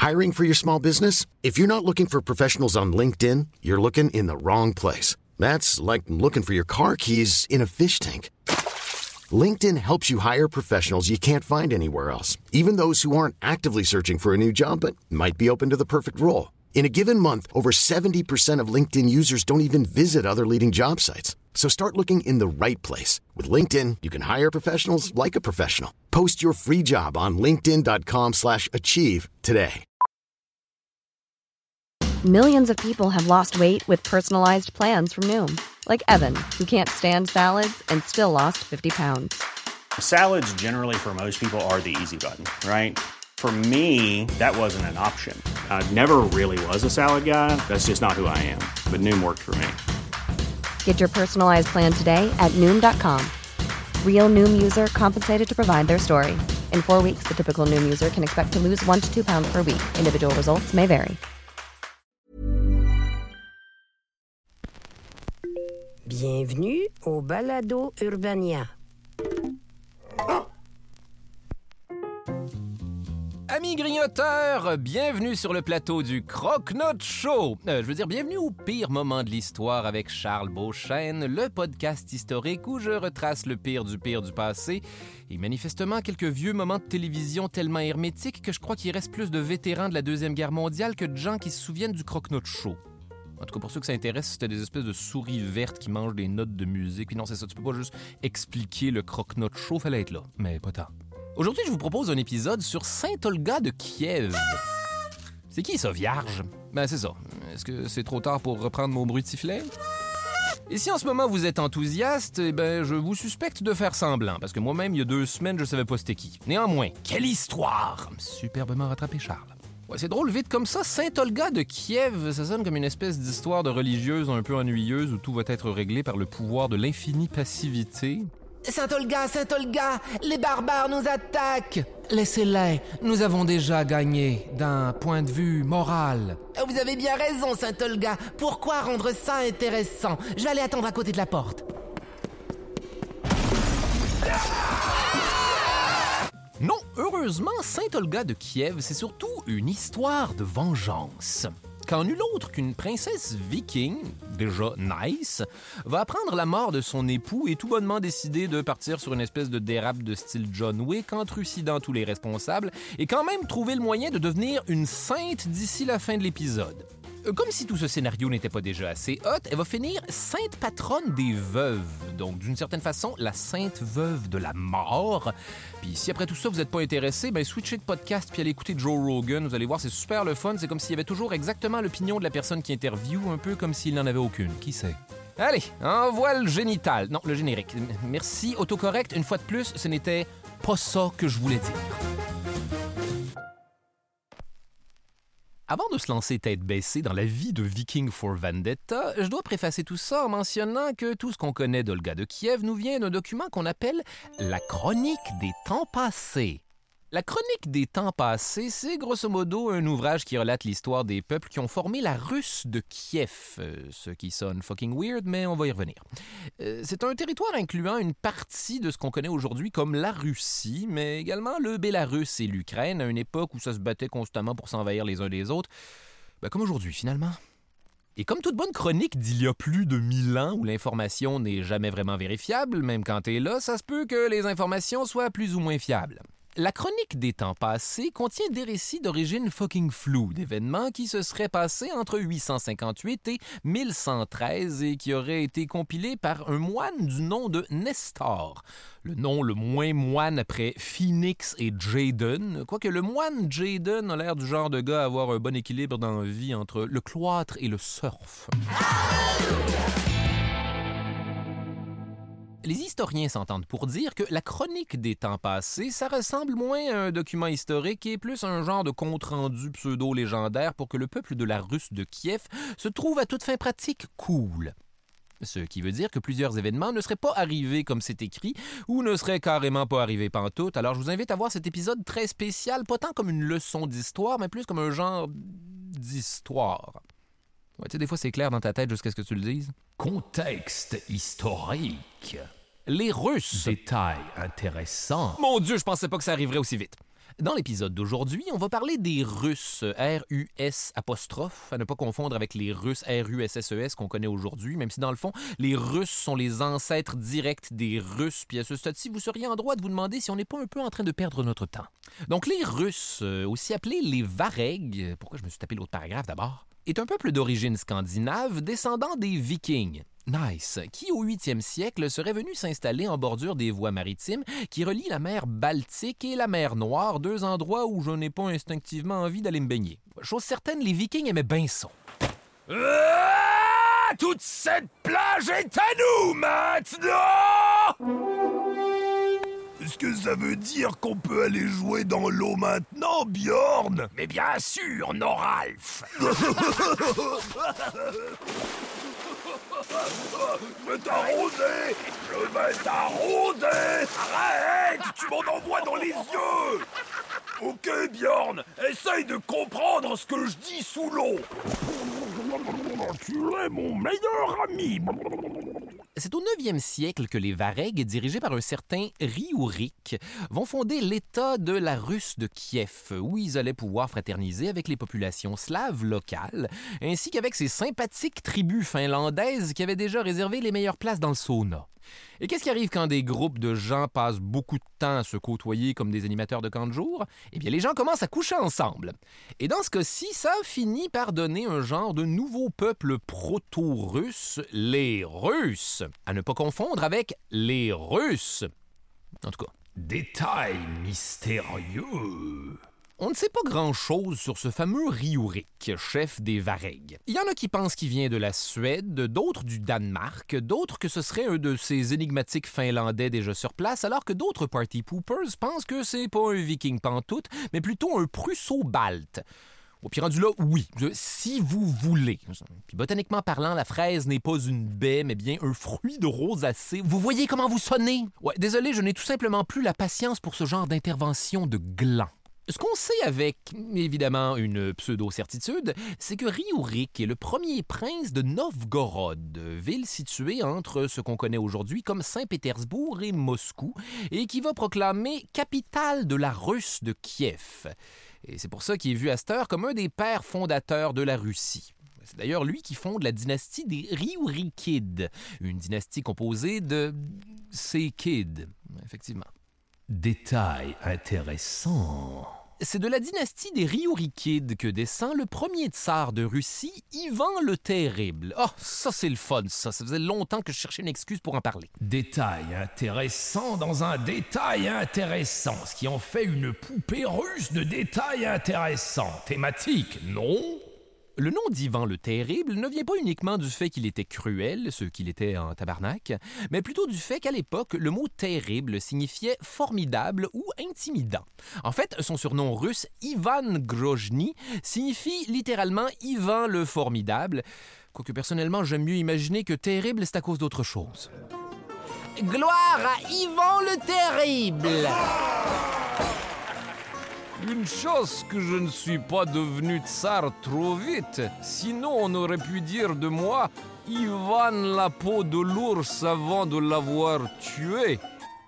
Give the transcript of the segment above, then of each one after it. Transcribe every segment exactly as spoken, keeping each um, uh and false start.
Hiring for your small business? If you're not looking for professionals on LinkedIn, you're looking in the wrong place. That's like looking for your car keys in a fish tank. LinkedIn helps you hire professionals you can't find anywhere else, even those who aren't actively searching for a new job but might be open to the perfect role. In a given month, over seventy percent of LinkedIn users don't even visit other leading job sites. So start looking in the right place. With LinkedIn, you can hire professionals like a professional. Post your free job on linkedin.com slash achieve today. Millions of people have lost weight with personalized plans from Noom. Like Evan, who can't stand salads and still lost fifty pounds. Salads generally for most people are the easy button, right? For me, that wasn't an option. I never really was a salad guy. That's just not who I am. But Noom worked for me. Get your personalized plan today at Noom dot com. Real Noom user compensated to provide their story. In four weeks, the typical Noom user can expect to lose one to two pounds per week. Individual results may vary. Bienvenue au Balado Urbania. Amis grignoteurs, bienvenue sur le plateau du Croque-Note Show. Euh, je veux dire, bienvenue au pire moment de l'histoire avec Charles Beauchesne, le podcast historique où je retrace le pire du pire du passé et manifestement quelques vieux moments de télévision tellement hermétiques que je crois qu'il reste plus de vétérans de la Deuxième Guerre mondiale que de gens qui se souviennent du Croque-Note Show. En tout cas, pour ceux que ça intéresse, c'était des espèces de souris vertes qui mangent des notes de musique. Puis non, c'est ça, tu peux pas juste expliquer le Croque-Note Show, fallait être là, mais pas tant. Aujourd'hui, je vous propose un épisode sur Saint-Olga de Kiev. C'est qui ça, vierge? Ben c'est ça. Est-ce que c'est trop tard pour reprendre mon bruit de sifflet? Et si en ce moment vous êtes enthousiaste, eh ben je vous suspecte de faire semblant, parce que moi-même, il y a deux semaines, je savais pas c'était qui. Néanmoins, quelle histoire! Superbement rattrapé, Charles. Ouais, c'est drôle, vite comme ça, Saint-Olga de Kiev, ça sonne comme une espèce d'histoire de religieuse un peu ennuyeuse où tout va être réglé par le pouvoir de l'infinie passivité. Saint-Olga, Saint-Olga, les barbares nous attaquent! Laissez-les, nous avons déjà gagné, d'un point de vue moral. Vous avez bien raison, Saint-Olga. Pourquoi rendre ça intéressant? Je vais aller attendre à côté de la porte. Non, heureusement, Saint-Olga de Kiev, c'est surtout une histoire de vengeance. Quand nul autre qu'une princesse viking, déjà nice, va apprendre la mort de son époux et tout bonnement décider de partir sur une espèce de dérape de style John Wick en trucidant tous les responsables et quand même trouver le moyen de devenir une sainte d'ici la fin de l'épisode. Comme si tout ce scénario n'était pas déjà assez hot, elle va finir sainte patronne des veuves. Donc, d'une certaine façon, la sainte veuve de la mort. Puis si après tout ça, vous n'êtes pas intéressé, ben switchez de podcast puis allez écouter Joe Rogan. Vous allez voir, c'est super le fun. C'est comme s'il y avait toujours exactement l'opinion de la personne qui interviewe, un peu comme s'il n'en avait aucune. Qui sait? Allez, envoie le génital. Non, le générique. Merci, autocorrect. Une fois de plus, ce n'était pas ça que je voulais dire. Avant de se lancer tête baissée dans la vie de Viking for Vendetta, je dois préfacer tout ça en mentionnant que tout ce qu'on connaît d'Olga de Kiev nous vient d'un document qu'on appelle la Chronique des temps passés. La Chronique des temps passés, c'est grosso modo un ouvrage qui relate l'histoire des peuples qui ont formé la Russe de Kiev, euh, ce qui sonne fucking weird, mais on va y revenir. Euh, c'est un territoire incluant une partie de ce qu'on connaît aujourd'hui comme la Russie, mais également le Bélarus et l'Ukraine, à une époque où ça se battait constamment pour s'envahir les uns les autres, ben, comme aujourd'hui finalement. Et comme toute bonne chronique d'il y a plus de mille ans où l'information n'est jamais vraiment vérifiable, même quand t'es là, ça se peut que les informations soient plus ou moins fiables. La Chronique des temps passés contient des récits d'origine fucking floue, d'événements qui se seraient passés entre huit cent cinquante-huit et mille cent treize et qui auraient été compilés par un moine du nom de Nestor. Le nom le moins moine après Phoenix et Jaden, quoique le moine Jaden a l'air du genre de gars à avoir un bon équilibre dans la vie entre le cloître et le surf. Les historiens s'entendent pour dire que la Chronique des temps passés, ça ressemble moins à un document historique et plus à un genre de compte-rendu pseudo-légendaire pour que le peuple de la Russe de Kiev se trouve à toute fin pratique cool. Ce qui veut dire que plusieurs événements ne seraient pas arrivés comme c'est écrit ou ne seraient carrément pas arrivés pantoute. Alors je vous invite à voir cet épisode très spécial, pas tant comme une leçon d'histoire, mais plus comme un genre d'histoire. Ouais, tu sais, des fois c'est clair dans ta tête jusqu'à ce que tu le dises. Contexte historique. Les Russes. Détail intéressant. Mon Dieu, je pensais pas que ça arriverait aussi vite. Dans l'épisode d'aujourd'hui, on va parler des Russes, R U S apostrophe, à ne pas confondre avec les Russes R U S S E S qu'on connaît aujourd'hui, même si dans le fond, les Russes sont les ancêtres directs des Russes, puis à ce stade-ci, vous seriez en droit de vous demander si on n'est pas un peu en train de perdre notre temps. Donc les Russes, aussi appelés les Varegs, pourquoi je me suis tapé l'autre paragraphe d'abord, est un peuple d'origine scandinave descendant des Vikings. Nice, qui au huitième siècle serait venu s'installer en bordure des voies maritimes qui relient la mer Baltique et la mer Noire, deux endroits où je n'ai pas instinctivement envie d'aller me baigner. Chose certaine, les Vikings aimaient bien ça. Ah, toute cette plage est à nous maintenant! Est-ce que ça veut dire qu'on peut aller jouer dans l'eau maintenant, Bjorn? Mais bien sûr, Noralf! Je vais t'arroser! Je vais t'arroser! Arrête! Tu m'en envoies dans les yeux! Ok, Bjorn, essaye de comprendre ce que je dis sous l'eau! Tu es mon meilleur ami! C'est au neuvième siècle que les Varegs, dirigés par un certain Riourik, vont fonder l'État de la Russe de Kiev, où ils allaient pouvoir fraterniser avec les populations slaves locales, ainsi qu'avec ces sympathiques tribus finlandaises qui avaient déjà réservé les meilleures places dans le sauna. Et qu'est-ce qui arrive quand des groupes de gens passent beaucoup de temps à se côtoyer comme des animateurs de camp de jour? Eh bien, les gens commencent à coucher ensemble. Et dans ce cas-ci, ça finit par donner un genre de nouveau peuple proto-russe, les Russes. À ne pas confondre avec les Russes. En tout cas, détail mystérieux. On ne sait pas grand-chose sur ce fameux Riourik, chef des Varegs. Il y en a qui pensent qu'il vient de la Suède, d'autres du Danemark, d'autres que ce serait un de ces énigmatiques Finlandais déjà sur place, alors que d'autres party poopers pensent que c'est pas un viking pantoute, mais plutôt un prusso-balte. Au pire rendu là, oui, si vous voulez. Puis botaniquement parlant, la fraise n'est pas une baie, mais bien un fruit de rosacée. Vous voyez comment vous sonnez? Ouais, désolé, je n'ai tout simplement plus la patience pour ce genre d'intervention de gland. Ce qu'on sait avec, évidemment, une pseudo-certitude, c'est que Riourik est le premier prince de Novgorod, ville située entre ce qu'on connaît aujourd'hui comme Saint-Pétersbourg et Moscou, et qui va proclamer capitale de la Russe de Kiev. Et c'est pour ça qu'il est vu à cette heure comme un des pères fondateurs de la Russie. C'est d'ailleurs lui qui fonde la dynastie des Riourikides, une dynastie composée de ces kids, effectivement. Détail intéressant. C'est de la dynastie des Riourikides que descend le premier tsar de Russie, Ivan le Terrible. Oh, ça c'est le fun, ça. Ça faisait longtemps que je cherchais une excuse pour en parler. Détail intéressant dans un détail intéressant, ce qui en fait une poupée russe de détails intéressants. Thématique, non? Le nom d'Ivan le Terrible ne vient pas uniquement du fait qu'il était cruel, ce qu'il était en tabarnak, mais plutôt du fait qu'à l'époque, le mot « terrible » signifiait « formidable » ou « intimidant ». En fait, son surnom russe, Ivan Grozny, signifie littéralement « Ivan le Formidable », quoique personnellement, j'aime mieux imaginer que « terrible » c'est à cause d'autre chose. Gloire à Ivan le Terrible! Une chose que je ne suis pas devenu tsar trop vite, sinon on aurait pu dire de moi Ivan la peau de l'ours avant de l'avoir tué.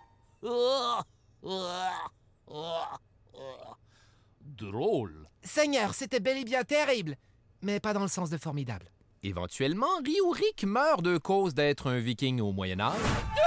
Drôle. Seigneur, c'était bel et bien terrible, mais pas dans le sens de formidable. Éventuellement, Riourik meurt de cause d'être un viking au Moyen-Âge.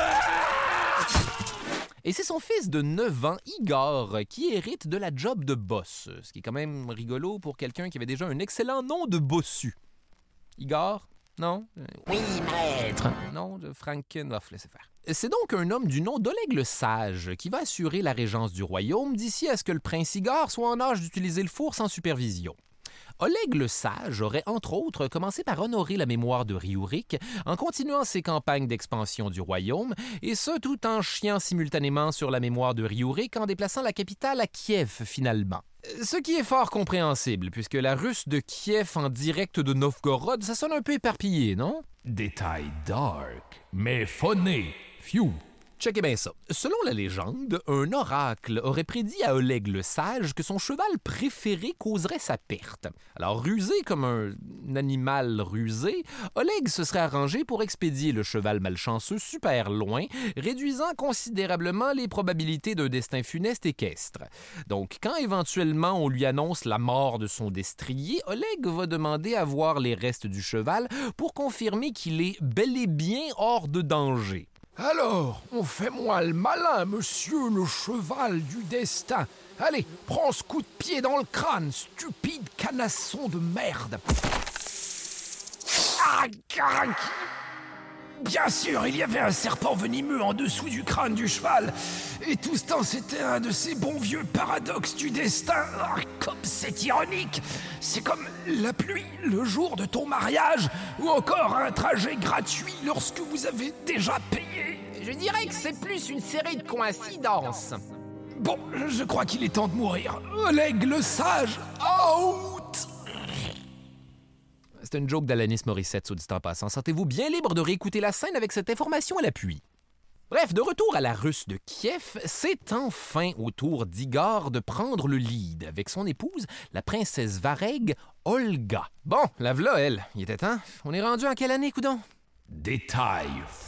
Et c'est son fils de neuf ans, Igor, qui hérite de la job de boss, ce qui est quand même rigolo pour quelqu'un qui avait déjà un excellent nom de bossu. Igor? Non? Oui, maître. Non, de Frankenhoff, laissez faire. C'est donc un homme du nom d'Oleg le Sage qui va assurer la régence du royaume d'ici à ce que le prince Igor soit en âge d'utiliser le four sans supervision. Oleg le Sage aurait, entre autres, commencé par honorer la mémoire de Riourik en continuant ses campagnes d'expansion du royaume, et ce, tout en chiant simultanément sur la mémoire de Riourik en déplaçant la capitale à Kiev, finalement. Ce qui est fort compréhensible, puisque la Russe de Kiev en direct de Novgorod, ça sonne un peu éparpillé, non? Détail dark, mais phoné. Phew. Checkez bien ça. Selon la légende, un oracle aurait prédit à Oleg le Sage que son cheval préféré causerait sa perte. Alors, rusé comme un animal rusé, Oleg se serait arrangé pour expédier le cheval malchanceux super loin, réduisant considérablement les probabilités d'un destin funeste équestre. Donc, quand éventuellement on lui annonce la mort de son destrier, Oleg va demander à voir les restes du cheval pour confirmer qu'il est bel et bien hors de danger. Alors, on fait moi le malin, monsieur le cheval du destin. Allez, prends ce coup de pied dans le crâne, stupide canasson de merde. Ah, carac. Bien sûr, il y avait un serpent venimeux en dessous du crâne du cheval. Et tout ce temps, c'était un de ces bons vieux paradoxes du destin. Ah, comme c'est ironique. C'est comme la pluie le jour de ton mariage, ou encore un trajet gratuit lorsque vous avez déjà payé. Je dirais que c'est plus une série de coïncidences. Bon, je crois qu'il est temps de mourir. Oleg le Sage, out! C'est une joke d'Alanis Morissette, soit dit en passant. Sentez-vous bien libre de réécouter la scène avec cette information à l'appui. Bref, de retour à la Russe de Kiev, c'est enfin au tour d'Igor de prendre le lead avec son épouse, la princesse Vareg, Olga. Bon, la v'là, elle. Il était temps. On est rendu en quelle année, coudon? Détail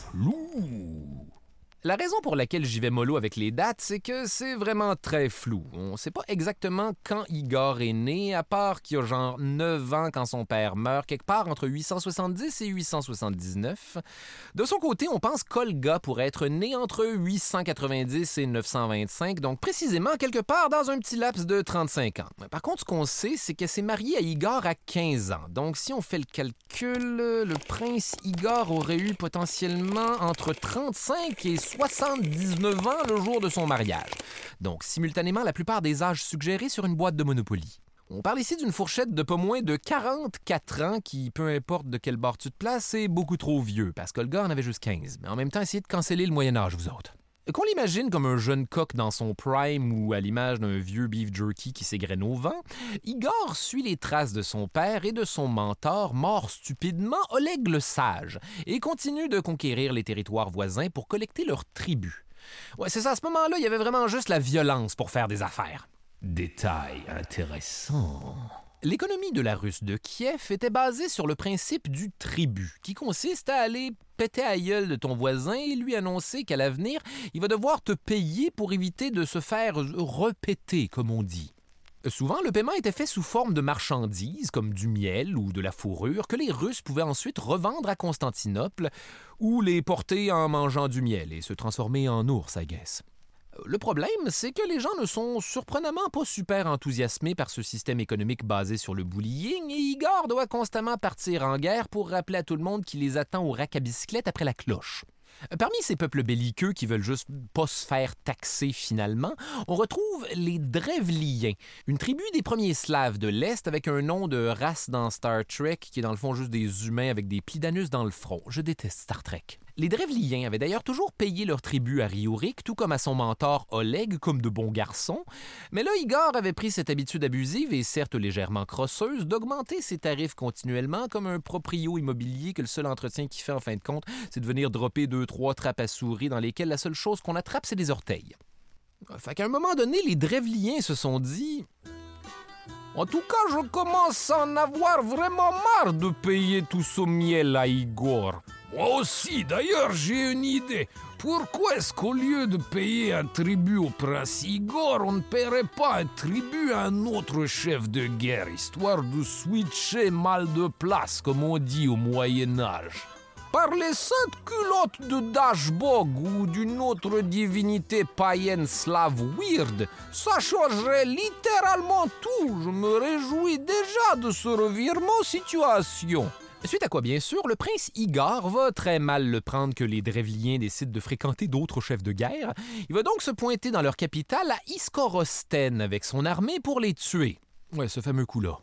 flou. La raison pour laquelle j'y vais mollo avec les dates, c'est que c'est vraiment très flou. On sait pas exactement quand Igor est né, à part qu'il a genre neuf ans quand son père meurt, quelque part entre huit cent soixante-dix et huit cent soixante-dix-neuf. De son côté, on pense qu'Olga pourrait être née entre huit cent quatre-vingt-dix et neuf cent vingt-cinq, donc précisément quelque part dans un petit laps de trente-cinq ans. Par contre, ce qu'on sait, c'est qu'elle s'est mariée à Igor à quinze ans. Donc, si on fait le calcul, le prince Igor aurait eu potentiellement entre trente-cinq et soixante-dix-neuf ans le jour de son mariage. Donc, simultanément, la plupart des âges suggérés sur une boîte de Monopoly. On parle ici d'une fourchette de pas moins de quarante-quatre ans qui, peu importe de quel bord tu te places, est beaucoup trop vieux, parce qu'Olga en avait juste quinze. Mais en même temps, essayez de canceller le Moyen-Âge, vous autres. Qu'on l'imagine comme un jeune coq dans son prime ou à l'image d'un vieux beef jerky qui s'égrène au vent, Igor suit les traces de son père et de son mentor, mort stupidement, Oleg le Sage, et continue de conquérir les territoires voisins pour collecter leur tribut. Ouais, c'est ça, à ce moment-là, il y avait vraiment juste la violence pour faire des affaires. Détail intéressant. L'économie de la Russe de Kiev était basée sur le principe du tribut, qui consiste à aller péter à gueule de ton voisin et lui annoncer qu'à l'avenir, il va devoir te payer pour éviter de se faire repéter, comme on dit. Souvent, le paiement était fait sous forme de marchandises, comme du miel ou de la fourrure, que les Russes pouvaient ensuite revendre à Constantinople ou les porter en mangeant du miel et se transformer en ours, I guess. Le problème, c'est que les gens ne sont surprenamment pas super enthousiasmés par ce système économique basé sur le bullying et Igor doit constamment partir en guerre pour rappeler à tout le monde qu'il les attend au rack à bicyclette après la cloche. Parmi ces peuples belliqueux qui veulent juste pas se faire taxer finalement, on retrouve les Drevliens, une tribu des premiers Slaves de l'Est avec un nom de race dans Star Trek qui est dans le fond juste des humains avec des plis d'anus dans le front. Je déteste Star Trek. Les Drevliens avaient d'ailleurs toujours payé leur tribut à Riorik, tout comme à son mentor Oleg, comme de bons garçons. Mais là, Igor avait pris cette habitude abusive et certes légèrement crosseuse d'augmenter ses tarifs continuellement comme un proprio immobilier que le seul entretien qu'il fait en fin de compte, c'est de venir dropper deux, trois trappes à souris dans lesquelles la seule chose qu'on attrape, c'est des orteils. Fait qu'à un moment donné, les Drevliens se sont dit... En tout cas, je commence à en avoir vraiment marre de payer tout ce miel à Igor. Moi aussi, d'ailleurs, j'ai une idée. Pourquoi est-ce qu'au lieu de payer un tribut au prince Igor, on ne paierait pas un tribut à un autre chef de guerre, histoire de switcher mal de place, comme on dit au Moyen-Âge? Par les saintes culottes de Dashbog ou d'une autre divinité païenne slave weird, ça changerait littéralement tout. Je me réjouis déjà de ce revirement de situation. Suite à quoi, bien sûr, le prince Igor va très mal le prendre que les Drevliens décident de fréquenter d'autres chefs de guerre. Il va donc se pointer dans leur capitale à Iskorosten avec son armée pour les tuer. Ouais, ce fameux coup-là.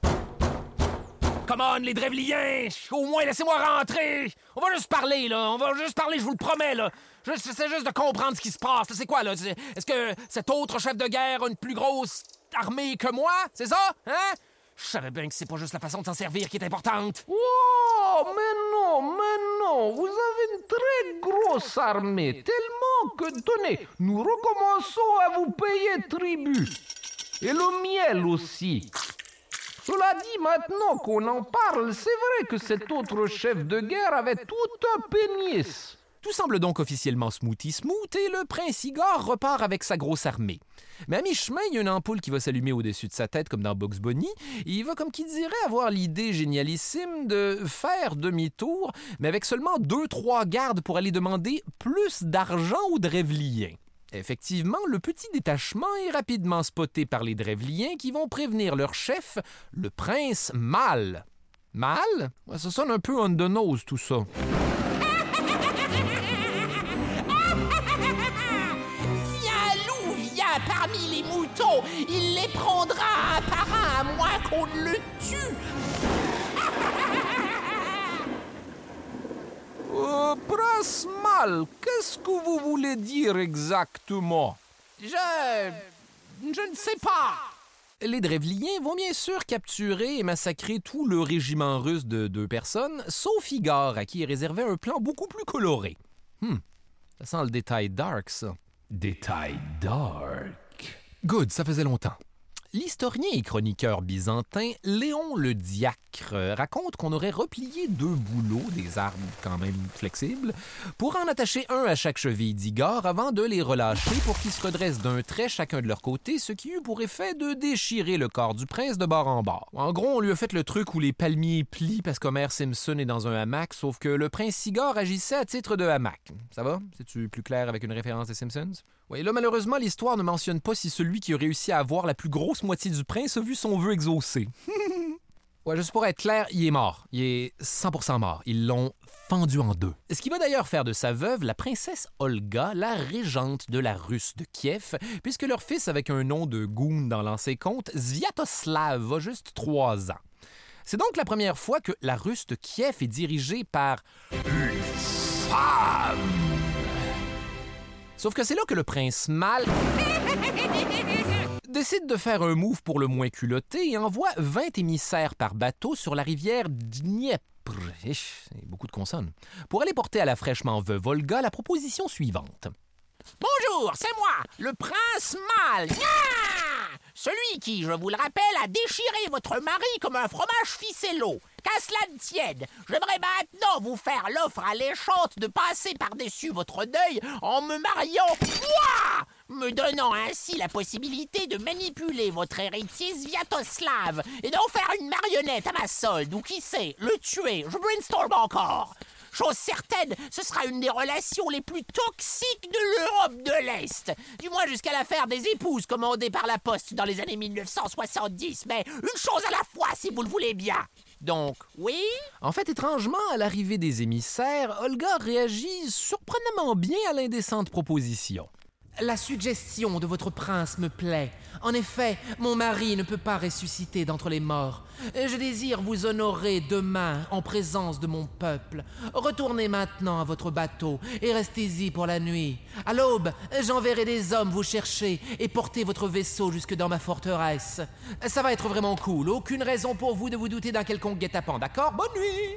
Come on, les Drevliens! Au moins, laissez-moi rentrer! On va juste parler, là! On va juste parler, je vous le promets, là! J'essaie juste de comprendre ce qui se passe. C'est quoi, là? Est-ce que cet autre chef de guerre a une plus grosse armée que moi? C'est ça? Hein? Je savais bien que c'est pas juste la façon de s'en servir qui est importante. Oh, mais non, mais non! Vous avez une très grosse armée, tellement que, tenez, nous recommençons à vous payer tribut. Et le miel aussi. Cela dit, maintenant qu'on en parle, c'est vrai que cet autre chef de guerre avait tout un pénis. Tout semble donc officiellement smoothie smooth et le prince Igor repart avec sa grosse armée. Mais à mi-chemin, il y a une ampoule qui va s'allumer au-dessus de sa tête comme dans Bugs Bunny. Et il va, comme qui dirait, avoir l'idée génialissime de faire demi-tour, mais avec seulement deux, trois gardes pour aller demander plus d'argent aux Drevliens. Effectivement, le petit détachement est rapidement spoté par les Drevliens qui vont prévenir leur chef, le prince Mal. Mal? Ça sonne un peu on the nose, tout ça. Parmi les moutons, il les prendra un par un, à moins qu'on ne le tue. Euh, Prince Mal, qu'est-ce que vous voulez dire exactement? Je... je ne sais pas. Les Drevliens vont bien sûr capturer et massacrer tout le régiment russe de deux personnes, sauf Igor, à qui est réservé un plan beaucoup plus coloré. Hum, ça sent le détail dark, ça. Détail dark. Good, ça faisait longtemps. L'historien et chroniqueur byzantin Léon le Diacre raconte qu'on aurait replié deux bouleaux, des armes quand même flexibles, pour en attacher un à chaque cheville d'Igor avant de les relâcher pour qu'ils se redressent d'un trait chacun de leur côté, ce qui eut pour effet de déchirer le corps du prince de bord en bord. En gros, on lui a fait le truc où les palmiers plient parce qu'Homer Simpson est dans un hamac, sauf que le prince Igor agissait à titre de hamac. Ça va? C'est-tu plus clair avec une référence des Simpsons? Oui, là, malheureusement, l'histoire ne mentionne pas si celui qui a réussi à avoir la plus grosse moitié du prince a vu son vœu exaucé. Ouais, juste pour être clair, il est mort. Il est cent pour cent mort. Ils l'ont fendu en deux. Ce qui va d'ailleurs faire de sa veuve la princesse Olga, la régente de la Russe de Kiev, puisque leur fils, avec un nom de goon dans l'ancien conte, Sviatoslav, a juste trois ans. C'est donc la première fois que la Russe de Kiev est dirigée par une femme. Sauf que c'est là que le prince Mal décide de faire un move pour le moins culotté et envoie vingt émissaires par bateau sur la rivière Dniepr. C'est beaucoup de consonnes. Pour aller porter à la fraîchement veuve Olga la proposition suivante. Bonjour, c'est moi, le prince Mal. Nya! Celui qui, je vous le rappelle, a déchiré votre mari comme un fromage ficello. Qu'à cela ne tienne, j'aimerais maintenant vous faire l'offre alléchante de passer par-dessus votre deuil en me mariant, moi, me donnant ainsi la possibilité de manipuler votre héritier Sviatoslav et d'en faire une marionnette à ma solde, ou qui sait, le tuer, je brainstorm encore. Chose certaine, ce sera une des relations les plus toxiques de l'Europe de l'Est. Du moins jusqu'à l'affaire des épouses commandées par la Poste dans les années mille neuf cent soixante-dix. Mais une chose à la fois, si vous le voulez bien. Donc, oui? En fait, étrangement, à l'arrivée des émissaires, Olga réagit surprenamment bien à l'indécente proposition. La suggestion de votre prince me plaît. En effet, mon mari ne peut pas ressusciter d'entre les morts. Je désire vous honorer demain en présence de mon peuple. Retournez maintenant à votre bateau et restez-y pour la nuit. À l'aube, j'enverrai des hommes vous chercher et porter votre vaisseau jusque dans ma forteresse. Ça va être vraiment cool. Aucune raison pour vous de vous douter d'un quelconque guet-apens, d'accord? Bonne nuit!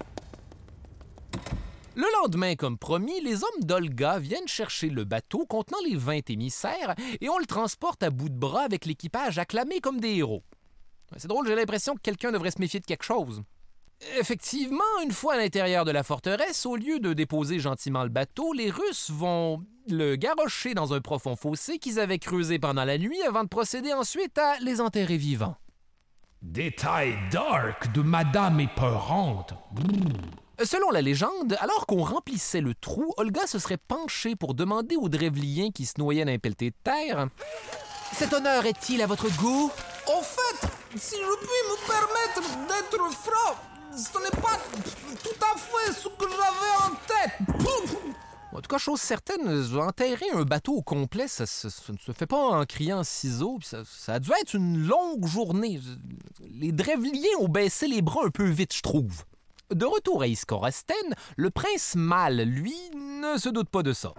Le lendemain, comme promis, les hommes d'Olga viennent chercher le bateau contenant les vingt émissaires et on le transporte à bout de bras avec l'équipage acclamé comme des héros. C'est drôle, j'ai l'impression que quelqu'un devrait se méfier de quelque chose. Effectivement, une fois à l'intérieur de la forteresse, au lieu de déposer gentiment le bateau, les Russes vont le garrocher dans un profond fossé qu'ils avaient creusé pendant la nuit avant de procéder ensuite à les enterrer vivants. Détail dark de Madame épeurante. Selon la légende, alors qu'on remplissait le trou, Olga se serait penchée pour demander aux Drevliens qui se noyaient d'un pelleté de terre « Cet honneur est-il à votre goût? » En fait, si je puis me permettre d'être franc, ce n'est pas tout à fait ce que j'avais en tête. En tout cas, chose certaine, enterrer un bateau au complet, ça, ça, ça ne se fait pas en criant ciseaux. Ça, ça a dû être une longue journée. Les Drevliens ont baissé les bras un peu vite, je trouve. De retour à Iskorosten, le prince Mal, lui, ne se doute pas de ça.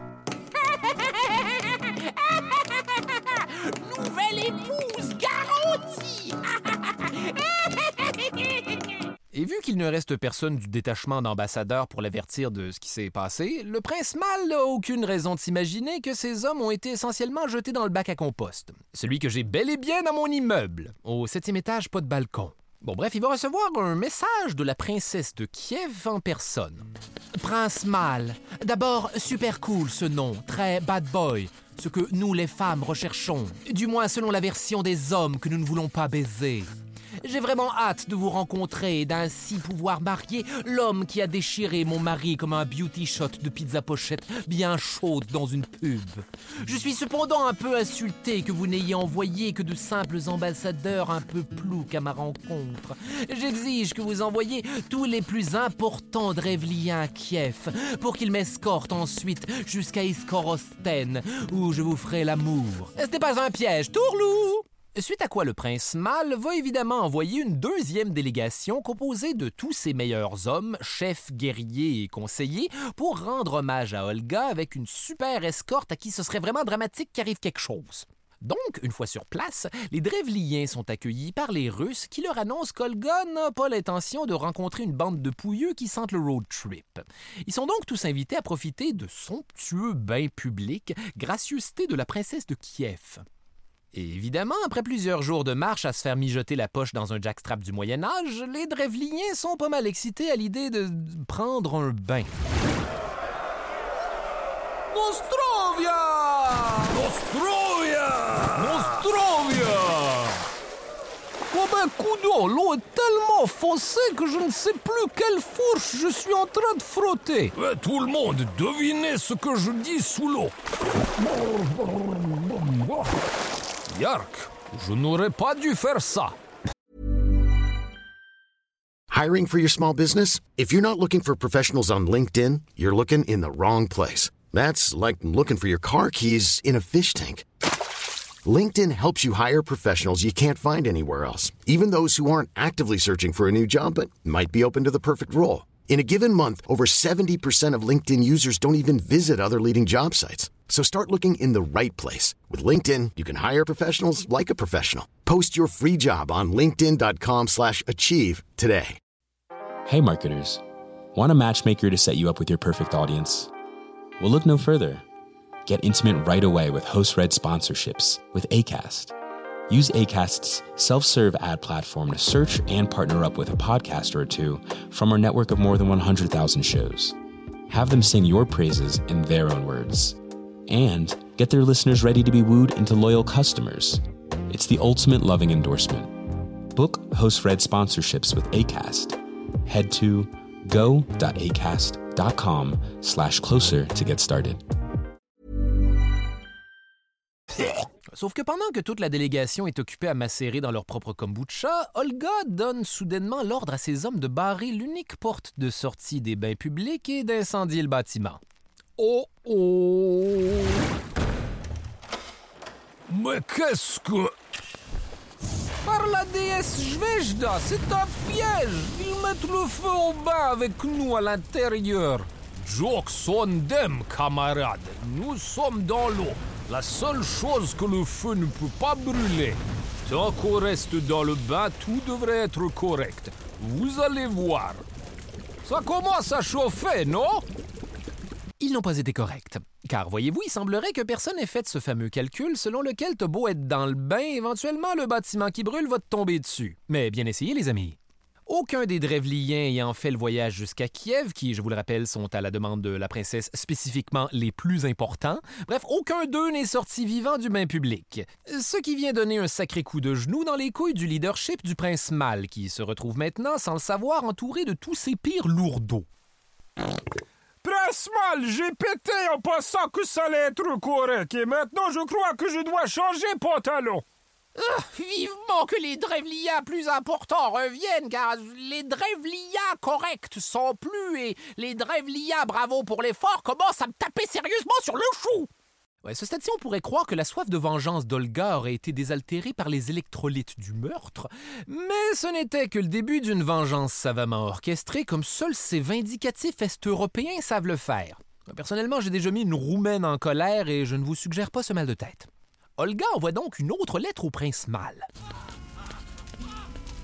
Nouvelle épouse garantie! Et vu qu'il ne reste personne du détachement d'ambassadeurs pour l'avertir de ce qui s'est passé, le prince Mal n'a aucune raison de s'imaginer que ces hommes ont été essentiellement jetés dans le bac à compost. Celui que j'ai bel et bien dans mon immeuble. Au septième étage, pas de balcon. Bon, bref, il va recevoir un message de la princesse de Kiev en personne. Prince Mal. D'abord, super cool ce nom, très bad boy. Ce que nous, les femmes, recherchons. Du moins selon la version des hommes que nous ne voulons pas baiser. J'ai vraiment hâte de vous rencontrer et d'ainsi pouvoir marier l'homme qui a déchiré mon mari comme un beauty shot de pizza pochette bien chaude dans une pub. Je suis cependant un peu insulté que vous n'ayez envoyé que de simples ambassadeurs un peu ploucs à ma rencontre. J'exige que vous envoyiez tous les plus importants Drevliens à Kiev pour qu'ils m'escortent ensuite jusqu'à Iskorosten où je vous ferai l'amour. Ce n'est pas un piège, tourlou! Suite à quoi le prince Mal va évidemment envoyer une deuxième délégation composée de tous ses meilleurs hommes, chefs, guerriers et conseillers pour rendre hommage à Olga avec une super escorte à qui ce serait vraiment dramatique qu'arrive quelque chose. Donc, une fois sur place, les Drevliens sont accueillis par les Russes qui leur annoncent qu'Olga n'a pas l'intention de rencontrer une bande de pouilleux qui sentent le road trip. Ils sont donc tous invités à profiter de somptueux bains publics, gracieuseté de la princesse de Kiev. Et évidemment, après plusieurs jours de marche à se faire mijoter la poche dans un jackstrap du Moyen-Âge, les Drevliens sont pas mal excités à l'idée de prendre un bain. Nostrovia! Nostrovia! Nostrovia! Oh ben, coudon, l'eau est tellement foncée que je ne sais plus quelle fourche je suis en train de frotter. Ouais, tout le monde, devinez ce que je dis sous l'eau. Yark, je n'aurais pas dû faire ça. Hiring for your small business? If you're not looking for professionals on LinkedIn, you're looking in the wrong place. That's like looking for your car keys in a fish tank. LinkedIn helps you hire professionals you can't find anywhere else, even those who aren't actively searching for a new job but might be open to the perfect role. In a given month, over seventy percent of LinkedIn users don't even visit other leading job sites. So start looking in the right place. With LinkedIn, you can hire professionals like a professional. Post your free job on linkedin.com slash achieve today. Hey marketers, want a matchmaker to set you up with your perfect audience? Well, look no further. Get intimate right away with host-read sponsorships with Acast. Use Acast's self-serve ad platform to search and partner up with a podcaster or two from our network of more than one hundred thousand shows. Have them sing your praises in their own words. And get their listeners ready to be wooed into loyal customers. It's the ultimate loving endorsement. Book host-read sponsorships with Acast. Head to go.acast.com slash closer to get started. Sauf que pendant que toute la délégation est occupée à macérer dans leur propre kombucha, Olga donne soudainement l'ordre à ses hommes de barrer l'unique porte de sortie des bains publics et d'incendier le bâtiment. Oh oh! Mais qu'est-ce que... Par la déesse Jvejda, c'est un piège! Ils mettent le feu au bain avec nous à l'intérieur. Jokes on them, camarades. Nous sommes dans l'eau. La seule chose que le feu ne peut pas brûler. Tant qu'on reste dans le bain, tout devrait être correct. Vous allez voir. Ça commence à chauffer, non? Ils n'ont pas été corrects. Car, voyez-vous, il semblerait que personne n'ait fait ce fameux calcul selon lequel t'as beau être dans le bain, éventuellement le bâtiment qui brûle va te tomber dessus. Mais bien essayé, les amis. Aucun des Drevliens ayant fait le voyage jusqu'à Kiev, qui, je vous le rappelle, sont à la demande de la princesse spécifiquement les plus importants, bref, aucun d'eux n'est sorti vivant du bain public. Ce qui vient donner un sacré coup de genou dans les couilles du leadership du prince Mal, qui se retrouve maintenant, sans le savoir, entouré de tous ses pires lourdeaux. Prince Mal, j'ai pété en pensant que ça allait être correct, et maintenant je crois que je dois changer pantalon. Ah, vivement que les Drevliens plus importants reviennent, car les Drevliens corrects sont plus, et les Drevliens bravo pour l'effort commencent à me taper sérieusement sur le chou. Ouais, ce stade-ci, on pourrait croire que la soif de vengeance d'Olga aurait été désaltérée par les électrolytes du meurtre, mais ce n'était que le début d'une vengeance savamment orchestrée, comme seuls ces vindicatifs est-européens savent le faire. Personnellement, j'ai déjà mis une Roumaine en colère et je ne vous suggère pas ce mal de tête. Olga envoie donc une autre lettre au prince Mal.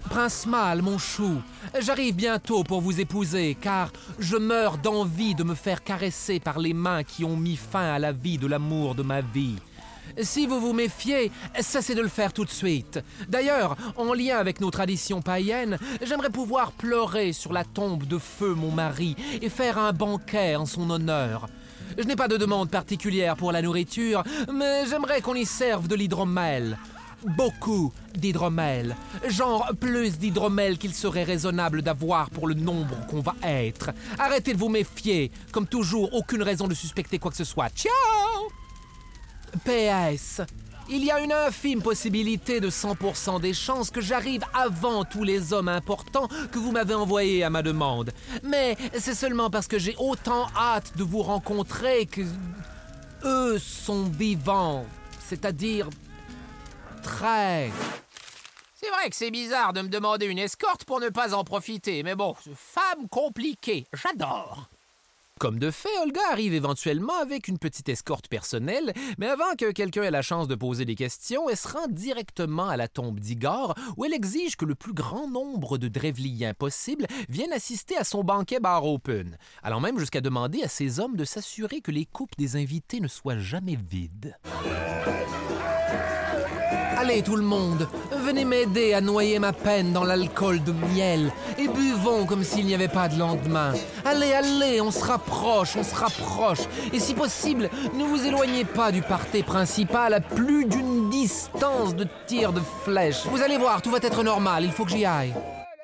Prince Mal, mon chou, j'arrive bientôt pour vous épouser, car je meurs d'envie de me faire caresser par les mains qui ont mis fin à la vie de l'amour de ma vie. Si vous vous méfiez, cessez de le faire tout de suite. D'ailleurs, en lien avec nos traditions païennes, j'aimerais pouvoir pleurer sur la tombe de feu mon mari et faire un banquet en son honneur. Je n'ai pas de demande particulière pour la nourriture, mais j'aimerais qu'on y serve de l'hydromel. Beaucoup d'hydromel. Genre plus d'hydromel qu'il serait raisonnable d'avoir pour le nombre qu'on va être. Arrêtez de vous méfier. Comme toujours, aucune raison de suspecter quoi que ce soit. Ciao! P S. Il y a une infime possibilité de cent pour cent des chances que j'arrive avant tous les hommes importants que vous m'avez envoyés à ma demande. Mais c'est seulement parce que j'ai autant hâte de vous rencontrer que... eux sont vivants. C'est-à-dire... très... C'est vrai que c'est bizarre de me demander une escorte pour ne pas en profiter, mais bon, femme compliquée, j'adore. Comme de fait, Olga arrive éventuellement avec une petite escorte personnelle, mais avant que quelqu'un ait la chance de poser des questions, elle se rend directement à la tombe d'Igor, où elle exige que le plus grand nombre de Drevliens possible viennent assister à son banquet bar open, allant même jusqu'à demander à ses hommes de s'assurer que les coupes des invités ne soient jamais vides. Allez tout le monde, venez m'aider à noyer ma peine dans l'alcool de miel et buvons comme s'il n'y avait pas de lendemain. Allez, allez, on se rapproche, on se rapproche. Et si possible, ne vous éloignez pas du party principal à plus d'une distance de tir de flèche. Vous allez voir, tout va être normal, il faut que j'y aille.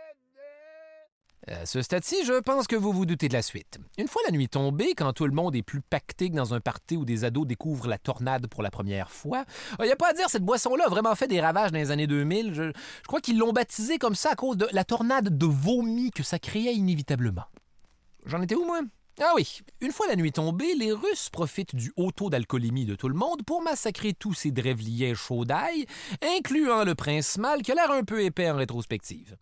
À ce stade-ci, je pense que vous vous doutez de la suite. Une fois la nuit tombée, quand tout le monde est plus pacté que dans un party où des ados découvrent la tornade pour la première fois, il n'y a pas à dire, cette boisson-là a vraiment fait des ravages dans les années deux mille. Je, je crois qu'ils l'ont baptisée comme ça à cause de la tornade de vomi que ça créait inévitablement. J'en étais où, moi? Ah oui, une fois la nuit tombée, les Russes profitent du haut taux d'alcoolémie de tout le monde pour massacrer tous ces Drevliens chauds d'ail, incluant le prince Mal qui a l'air un peu épais en rétrospective.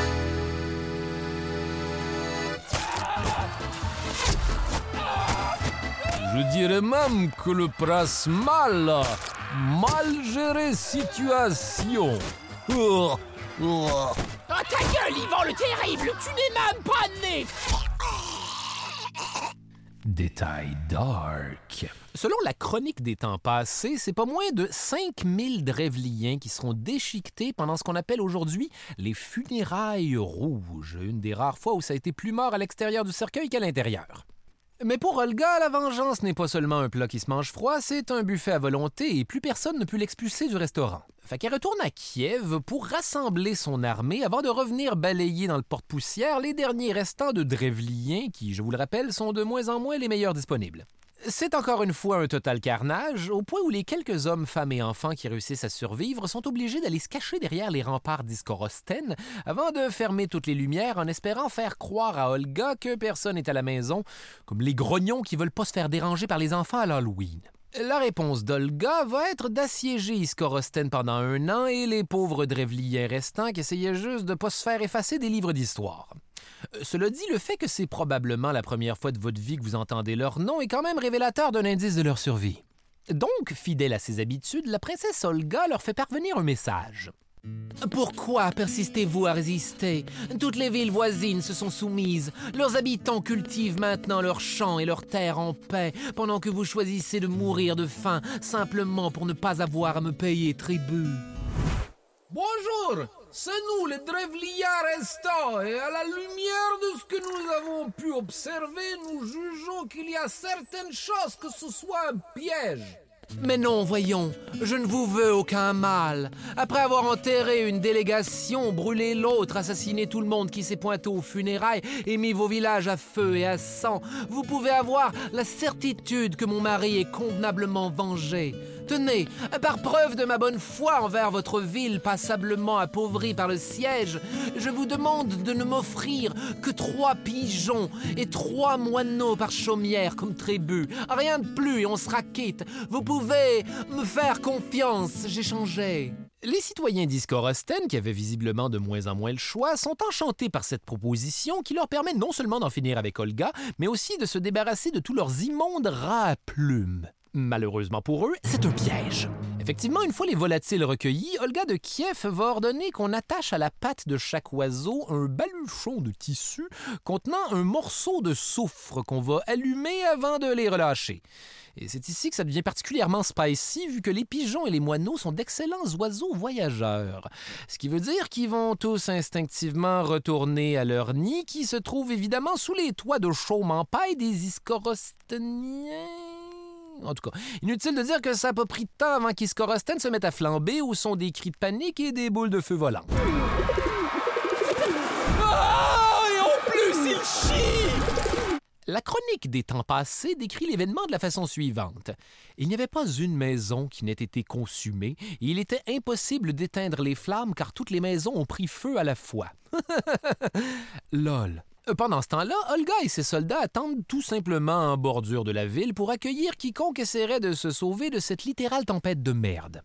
Je dirais même que le prince Mal a mal géré situation. Oh, oh. Oh, ta gueule, Yvan le Terrible, tu n'es même pas né! Détail dark. Selon la chronique des temps passés, c'est pas moins de cinq mille Drevliens qui seront déchiquetés pendant ce qu'on appelle aujourd'hui les funérailles rouges, une des rares fois où ça a été plus mort à l'extérieur du cercueil qu'à l'intérieur. Mais pour Olga, la vengeance n'est pas seulement un plat qui se mange froid, c'est un buffet à volonté et plus personne ne peut l'expulser du restaurant. Fait qu'elle retourne à Kiev pour rassembler son armée avant de revenir balayer dans le porte-poussière les derniers restants de Drevliens qui, je vous le rappelle, sont de moins en moins les meilleurs disponibles. C'est encore une fois un total carnage, au point où les quelques hommes, femmes et enfants qui réussissent à survivre sont obligés d'aller se cacher derrière les remparts d'Iskorosten avant de fermer toutes les lumières en espérant faire croire à Olga que personne n'est à la maison, comme les grognons qui veulent pas se faire déranger par les enfants à l'Halloween. La réponse d'Olga va être d'assiéger Iskorosten pendant un an et les pauvres Drevliens restants qui essayaient juste de pas se faire effacer des livres d'histoire. Cela dit, le fait que c'est probablement la première fois de votre vie que vous entendez leur nom est quand même révélateur d'un indice de leur survie. Donc, fidèle à ses habitudes, la princesse Olga leur fait parvenir un message. « Pourquoi persistez-vous à résister? Toutes les villes voisines se sont soumises. Leurs habitants cultivent maintenant leurs champs et leurs terres en paix, pendant que vous choisissez de mourir de faim simplement pour ne pas avoir à me payer tribut. » Bonjour, c'est nous les Drevliens restants et à la lumière de ce que nous avons pu observer, nous jugeons qu'il y a certaines chances que ce soit un piège. Mais non, voyons, je ne vous veux aucun mal. Après avoir enterré une délégation, brûlé l'autre, assassiné tout le monde qui s'est pointé aux funérailles et mis vos villages à feu et à sang, vous pouvez avoir la certitude que mon mari est convenablement vengé. Tenez, par preuve de ma bonne foi envers votre ville passablement appauvrie par le siège, je vous demande de ne m'offrir que trois pigeons et trois moineaux par chaumière comme tribut. Rien de plus et on sera quitte. Vous pouvez me faire confiance, j'ai changé. Les citoyens d'Iskorosten, qui avaient visiblement de moins en moins le choix, sont enchantés par cette proposition qui leur permet non seulement d'en finir avec Olga, mais aussi de se débarrasser de tous leurs immondes rats à plumes. Malheureusement pour eux, c'est un piège. Effectivement, une fois les volatiles recueillis, Olga de Kiev va ordonner qu'on attache à la patte de chaque oiseau un baluchon de tissu contenant un morceau de soufre qu'on va allumer avant de les relâcher. Et c'est ici que ça devient particulièrement spicy, vu que les pigeons et les moineaux sont d'excellents oiseaux voyageurs. Ce qui veut dire qu'ils vont tous instinctivement retourner à leur nid, qui se trouve évidemment sous les toits de chaume en paille des iscorosteniens. En tout cas, inutile de dire que ça n'a pas pris de temps avant qu'Iscorostène se mette à flamber au son des cris de panique et des boules de feu volantes. Ah! Et en plus, il chie! La chronique des temps passés décrit l'événement de la façon suivante. Il n'y avait pas une maison qui n'ait été consumée et il était impossible d'éteindre les flammes car toutes les maisons ont pris feu à la fois. Lol. Pendant ce temps-là, Olga et ses soldats attendent tout simplement en bordure de la ville pour accueillir quiconque essaierait de se sauver de cette littérale tempête de merde.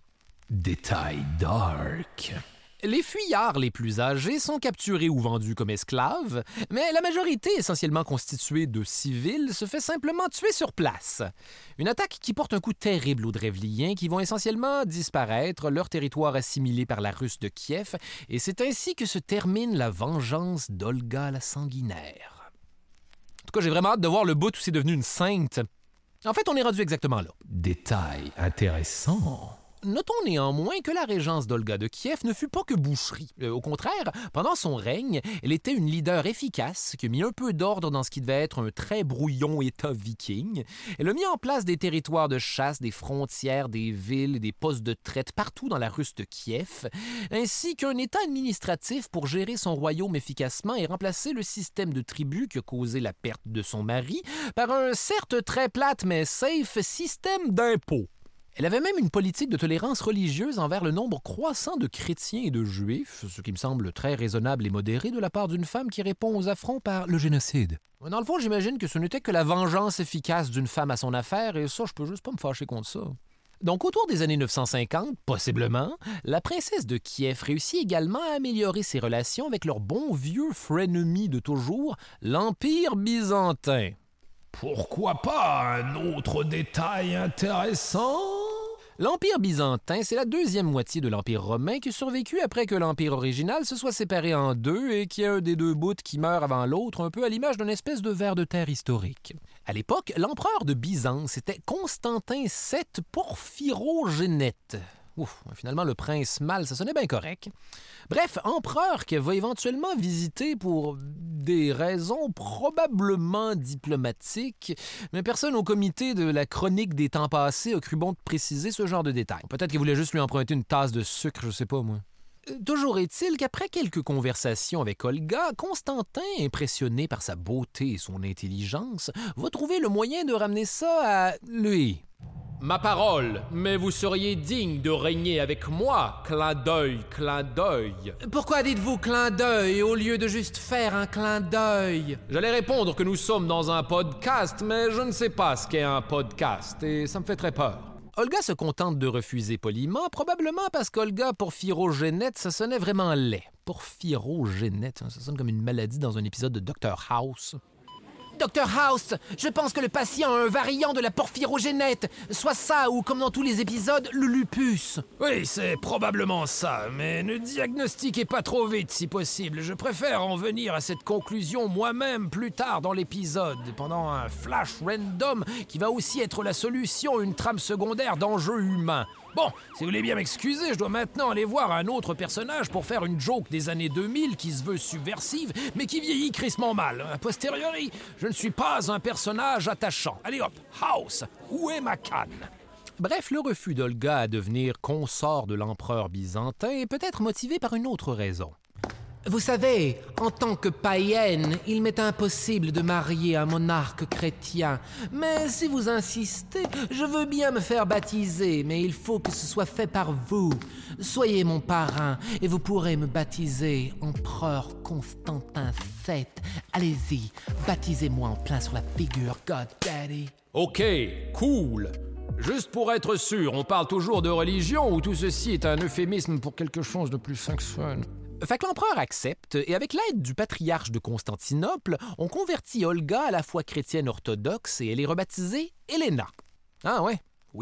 Détail dark. Les fuyards les plus âgés sont capturés ou vendus comme esclaves, mais la majorité, essentiellement constituée de civils, se fait simplement tuer sur place. Une attaque qui porte un coup terrible aux Drevliens qui vont essentiellement disparaître, leur territoire assimilé par la Russe de Kiev, et c'est ainsi que se termine la vengeance d'Olga la sanguinaire. En tout cas, j'ai vraiment hâte de voir le bout où c'est devenu une sainte. En fait, on est rendu exactement là. Détail intéressant. Notons néanmoins que la régence d'Olga de Kiev ne fut pas que boucherie. Euh, au contraire, pendant son règne, elle était une leader efficace qui a mis un peu d'ordre dans ce qui devait être un très brouillon État viking. Elle a mis en place des territoires de chasse, des frontières, des villes et des postes de traite partout dans la Russe de Kiev, ainsi qu'un État administratif pour gérer son royaume efficacement et remplacer le système de tribus qui a causé la perte de son mari par un certes très plate mais safe système d'impôts. Elle avait même une politique de tolérance religieuse envers le nombre croissant de chrétiens et de juifs, ce qui me semble très raisonnable et modéré de la part d'une femme qui répond aux affronts par le génocide. Dans le fond, j'imagine que ce n'était que la vengeance efficace d'une femme à son affaire, et ça, je peux juste pas me fâcher contre ça. Donc, autour des années neuf cent cinquante, possiblement, la princesse de Kiev réussit également à améliorer ses relations avec leur bon vieux frenemy de toujours, l'Empire byzantin. Pourquoi pas un autre détail intéressant? L'Empire byzantin, c'est la deuxième moitié de l'Empire romain qui a survécu après que l'Empire original se soit séparé en deux et qu'il y a un des deux bouts qui meurt avant l'autre, un peu à l'image d'une espèce de ver de terre historique. À l'époque, l'empereur de Byzance était Constantin sept Porphyrogénète. Ouf, finalement, le prince mâle, ça sonnait bien correct. Bref, empereur qui va éventuellement visiter pour des raisons probablement diplomatiques, mais personne au comité de la chronique des temps passés a cru bon de préciser ce genre de détails. Peut-être qu'il voulait juste lui emprunter une tasse de sucre, je sais pas moi. Toujours est-il qu'après quelques conversations avec Olga, Constantin, impressionné par sa beauté et son intelligence, va trouver le moyen de ramener ça à lui. Ma parole, mais vous seriez digne de régner avec moi, clin d'œil, clin d'œil. Pourquoi dites-vous clin d'œil au lieu de juste faire un clin d'œil? J'allais répondre que nous sommes dans un podcast, mais je ne sais pas ce qu'est un podcast, et ça me fait très peur. Olga se contente de refuser poliment, probablement parce qu'Olga Porphyrogénète, ça sonnait vraiment laid. Porphyrogénète, ça sonne comme une maladie dans un épisode de docteur House. docteur House, je pense que le patient a un variant de la porphyrogénète, soit ça ou, comme dans tous les épisodes, le lupus. Oui, c'est probablement ça, mais ne diagnostiquez pas trop vite si possible. Je préfère en venir à cette conclusion moi-même plus tard dans l'épisode, pendant un flash random qui va aussi être la solution à une trame secondaire d'enjeux humains. Bon, si vous voulez bien m'excuser, je dois maintenant aller voir un autre personnage pour faire une joke des années deux mille qui se veut subversive, mais qui vieillit crissement mal. A posteriori, je ne suis pas un personnage attachant. Allez hop, House, où est ma canne? Bref, le refus d'Olga à devenir consort de l'empereur byzantin est peut-être motivé par une autre raison. Vous savez, en tant que païenne, il m'est impossible de marier un monarque chrétien. Mais si vous insistez, je veux bien me faire baptiser, mais il faut que ce soit fait par vous. Soyez mon parrain et vous pourrez me baptiser empereur Constantin sept. Allez-y, baptisez-moi en plein sur la figure, God Daddy. Ok, cool. Juste pour être sûr, on parle toujours de religion ou tout ceci est un euphémisme pour quelque chose de plus fin que fun? Fait que l'empereur accepte, et avec l'aide du patriarche de Constantinople, on convertit Olga à la foi chrétienne orthodoxe et elle est rebaptisée Helena. Ah ouais, weird.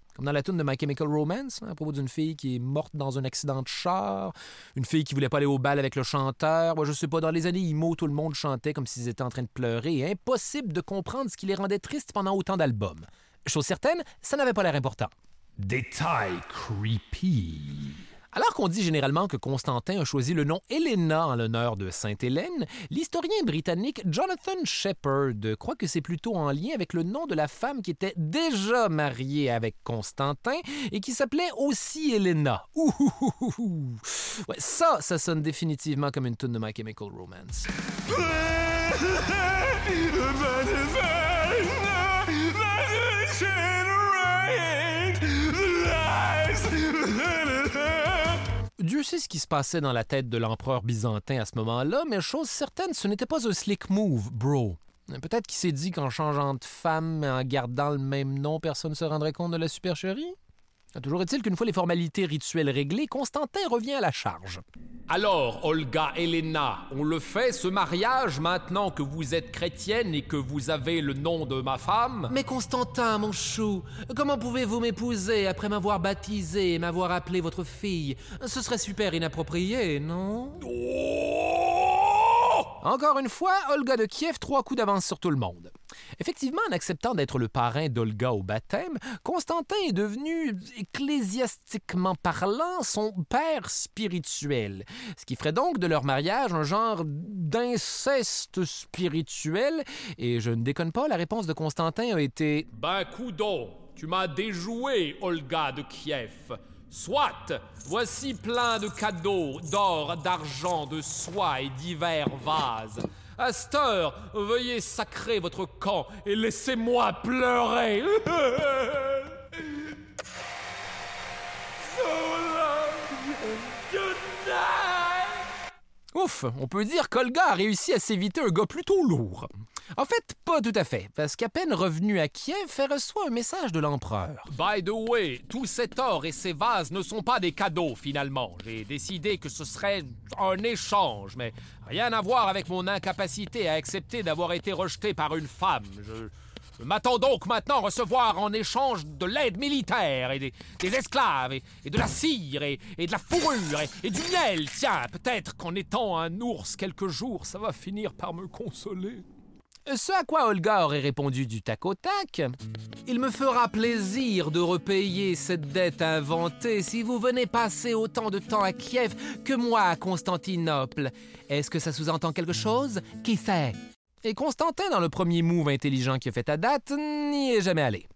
Comme dans la tune de My Chemical Romance, hein, à propos d'une fille qui est morte dans un accident de char, une fille qui voulait pas aller au bal avec le chanteur. Moi, je sais pas, dans les années emo, tout le monde chantait comme s'ils étaient en train de pleurer. Impossible de comprendre ce qui les rendait tristes pendant autant d'albums. Chose certaine, ça n'avait pas l'air important. Détail creepy. Alors qu'on dit généralement que Constantin a choisi le nom Helena en l'honneur de Sainte-Hélène, l'historien britannique Jonathan Shepherd croit que c'est plutôt en lien avec le nom de la femme qui était déjà mariée avec Constantin et qui s'appelait aussi Helena. Ouh, ouh, ouh, ouh. Ouais, ça, ça sonne définitivement comme une tune de My Chemical Romance. Dieu sait ce qui se passait dans la tête de l'empereur byzantin à ce moment-là, mais chose certaine, ce n'était pas un slick move, bro. Peut-être qu'il s'est dit qu'en changeant de femme et en gardant le même nom, personne ne se rendrait compte de la supercherie. Toujours est-il qu'une fois les formalités rituelles réglées, Constantin revient à la charge. Alors, Olga Helena, on le fait, ce mariage, maintenant que vous êtes chrétienne et que vous avez le nom de ma femme? Mais Constantin, mon chou, comment pouvez-vous m'épouser après m'avoir baptisé et m'avoir appelé votre fille? Ce serait super inapproprié, non? Encore une fois, Olga de Kiev, trois coups d'avance sur tout le monde. Effectivement, en acceptant d'être le parrain d'Olga au baptême, Constantin est devenu, ecclésiastiquement parlant, son père spirituel, ce qui ferait donc de leur mariage un genre d'inceste spirituel, et je ne déconne pas, la réponse de Constantin a été « Ben coudon, tu m'as déjoué, Olga de Kiev. Soit, voici plein de cadeaux, d'or, d'argent, de soie et divers vases. À cette heure, veuillez sacrer votre camp et laissez-moi pleurer. So long, good night. Ouf, on peut dire qu'Olga a réussi à s'éviter un gars plutôt lourd. En fait, pas tout à fait, parce qu'à peine revenu à Kiev, elle reçoit un message de l'empereur. By the way, tout cet or et ces vases ne sont pas des cadeaux, finalement. J'ai décidé que ce serait un échange, mais rien à voir avec mon incapacité à accepter d'avoir été rejeté par une femme. Je... Je m'attends donc maintenant à recevoir en échange de l'aide militaire et des, des esclaves et, et de la cire et, et de la fourrure et, et du miel. Tiens, peut-être qu'en étant un ours quelques jours, ça va finir par me consoler. Ce à quoi Olga aurait répondu du tac au tac. Il me fera plaisir de repayer cette dette inventée si vous venez passer autant de temps à Kiev que moi à Constantinople. Est-ce que ça sous-entend quelque chose? Qui sait? Et Constantin, dans le premier move intelligent qu'il a fait à date, n'y est jamais allé.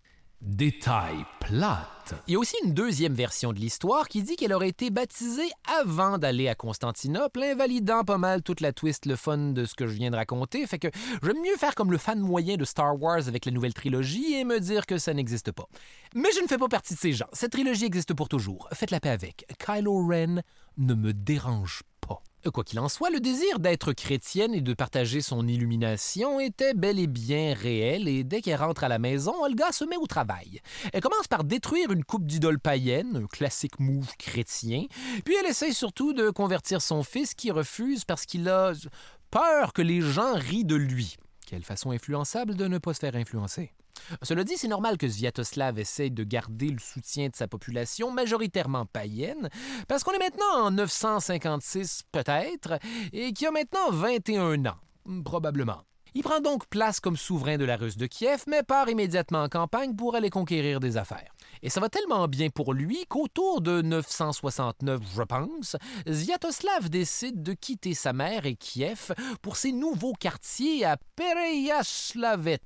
Détail plate. Il y a aussi une deuxième version de l'histoire qui dit qu'elle aurait été baptisée avant d'aller à Constantinople, invalidant pas mal toute la twist, le fun de ce que je viens de raconter. Fait que j'aime mieux faire comme le fan moyen de Star Wars avec la nouvelle trilogie et me dire que ça n'existe pas. Mais je ne fais pas partie de ces gens. Cette trilogie existe pour toujours. Faites la paix avec. Kylo Ren ne me dérange pas. Quoi qu'il en soit, le désir d'être chrétienne et de partager son illumination était bel et bien réel, et dès qu'elle rentre à la maison, Olga se met au travail. Elle commence par détruire une coupe d'idoles païennes, un classique move chrétien, puis elle essaie surtout de convertir son fils qui refuse parce qu'il a peur que les gens rient de lui. Quelle façon influençable de ne pas se faire influencer. Cela dit, c'est normal que Sviatoslav essaye de garder le soutien de sa population majoritairement païenne, parce qu'on est maintenant en neuf cent cinquante-six peut-être, et qui a maintenant vingt et un ans, probablement. Il prend donc place comme souverain de la Russe de Kiev, mais part immédiatement en campagne pour aller conquérir des affaires. Et ça va tellement bien pour lui qu'autour de neuf cent soixante-neuf, je pense, Sviatoslav décide de quitter sa mère et Kiev pour ses nouveaux quartiers à Pereyaslavets,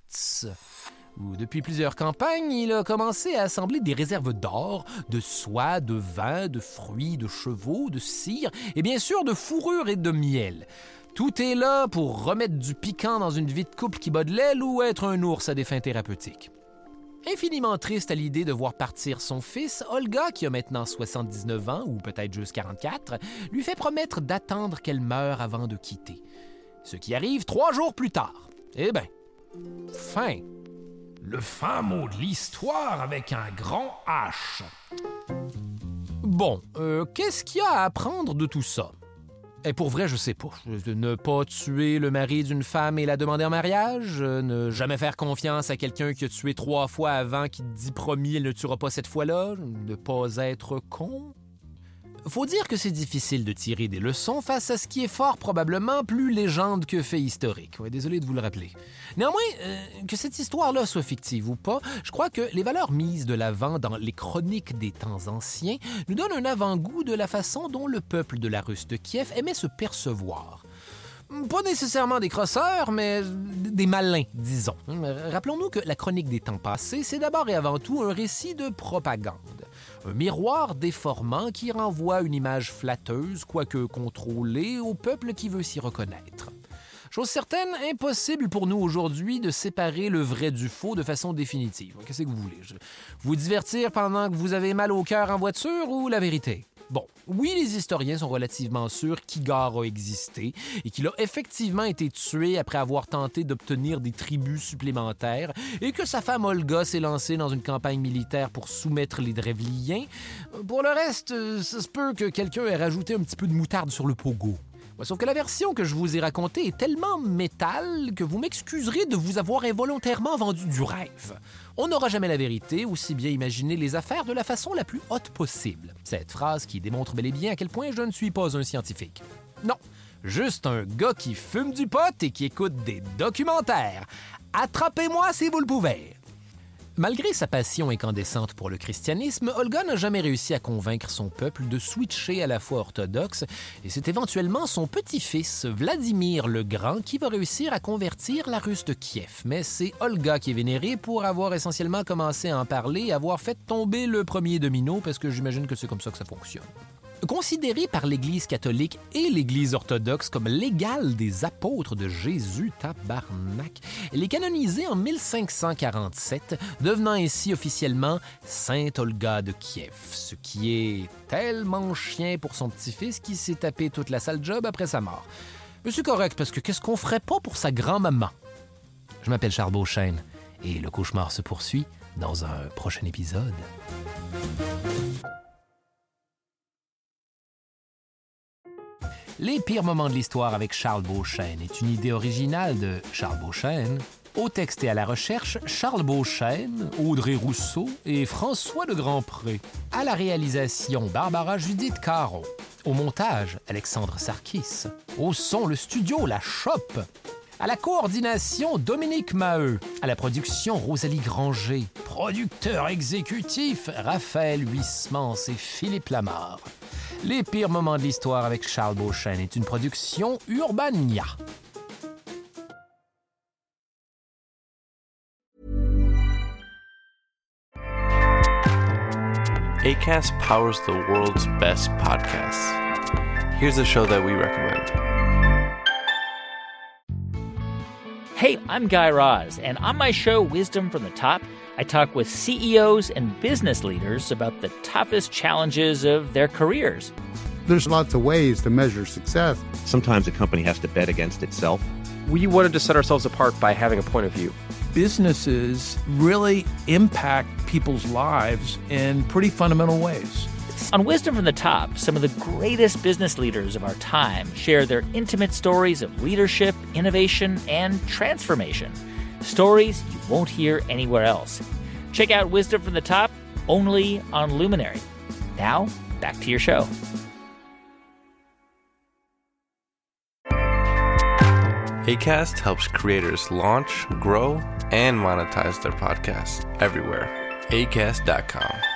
où depuis plusieurs campagnes, il a commencé à assembler des réserves d'or, de soie, de vin, de fruits, de chevaux, de cire et bien sûr de fourrure et de miel. Tout est là pour remettre du piquant dans une vie de couple qui bat de l'aile ou être un ours à des fins thérapeutiques. Infiniment triste à l'idée de voir partir son fils, Olga, qui a maintenant soixante-dix-neuf ans, ou peut-être juste quarante-quatre, lui fait promettre d'attendre qu'elle meure avant de quitter. Ce qui arrive trois jours plus tard. Eh bien, fin. Le fin mot de l'histoire avec un grand H. Bon, euh, qu'est-ce qu'il y a à apprendre de tout ça? Et pour vrai, je sais pas. Ne pas tuer le mari d'une femme et la demander en mariage, ne jamais faire confiance à quelqu'un qui a tué trois fois avant qui te dit promis elle ne tuera pas cette fois-là, ne pas être con. Faut dire que c'est difficile de tirer des leçons face à ce qui est fort probablement plus légende que fait historique. Ouais, désolé de vous le rappeler. Néanmoins, euh, que cette histoire-là soit fictive ou pas, je crois que les valeurs mises de l'avant dans les chroniques des temps anciens nous donnent un avant-goût de la façon dont le peuple de la Russe de Kiev aimait se percevoir. Pas nécessairement des crosseurs, mais des malins, disons. Rappelons-nous que la chronique des temps passés, c'est d'abord et avant tout un récit de propagande. Un miroir déformant qui renvoie une image flatteuse, quoique contrôlée, au peuple qui veut s'y reconnaître. Chose certaine, impossible pour nous aujourd'hui de séparer le vrai du faux de façon définitive. Qu'est-ce que vous voulez? Je... Vous divertir pendant que vous avez mal au cœur en voiture ou la vérité? Bon, oui, les historiens sont relativement sûrs qu'Igor a existé et qu'il a effectivement été tué après avoir tenté d'obtenir des tribus supplémentaires et que sa femme Olga s'est lancée dans une campagne militaire pour soumettre les Drevliens. Pour le reste, ça se peut que quelqu'un ait rajouté un petit peu de moutarde sur le pogo. Sauf que la version que je vous ai racontée est tellement métal que vous m'excuserez de vous avoir involontairement vendu du rêve. On n'aura jamais la vérité, aussi bien imaginer les affaires de la façon la plus haute possible. Cette phrase qui démontre bel et bien à quel point je ne suis pas un scientifique. Non, juste un gars qui fume du pot et qui écoute des documentaires. Attrapez-moi si vous le pouvez. Malgré sa passion incandescente pour le christianisme, Olga n'a jamais réussi à convaincre son peuple de switcher à la foi orthodoxe, et c'est éventuellement son petit-fils, Vladimir le Grand, qui va réussir à convertir la Russe de Kiev. Mais c'est Olga qui est vénérée pour avoir essentiellement commencé à en parler et avoir fait tomber le premier domino, parce que j'imagine que c'est comme ça que ça fonctionne. Considéré par l'Église catholique et l'Église orthodoxe comme l'égal des apôtres de Jésus, tabarnak, elle est canonisée en mille cinq cent quarante-sept, devenant ainsi officiellement Sainte Olga de Kiev, ce qui est tellement chien pour son petit-fils qui s'est tapé toute la sale job après sa mort. Mais c'est correct, parce que qu'est-ce qu'on ferait pas pour sa grand-maman? Je m'appelle Charles Beauchesne, et le cauchemar se poursuit dans un prochain épisode. Les pires moments de l'histoire avec Charles Beauchesne est une idée originale de Charles Beauchesne. Au texte et à la recherche, Charles Beauchesne, Audrey Rousseau et François de Grandpré. À la réalisation, Barbara Judith Caro. Au montage, Alexandre Sarkis. Au son, le studio La Chope. À la coordination, Dominique Maheu. À la production, Rosalie Granger. Producteur exécutif, Raphaël Huysmans et Philippe Lamarre. Les pires moments de l'histoire avec Charles Beauchesne est une production Urbania. Acast powers the world's best podcasts. Here's a show that we recommend. Hey, I'm Guy Raz, and on my show, Wisdom from the Top, I talk with C E Os and business leaders about the toughest challenges of their careers. There's lots of ways to measure success. Sometimes a company has to bet against itself. We wanted to set ourselves apart by having a point of view. Businesses really impact people's lives in pretty fundamental ways. On Wisdom from the Top, some of the greatest business leaders of our time share their intimate stories of leadership, innovation, and transformation. Stories you won't hear anywhere else. Check out Wisdom from the Top, only on Luminary. Now, back to your show. Acast helps creators launch, grow, and monetize their podcasts everywhere. acast dot com.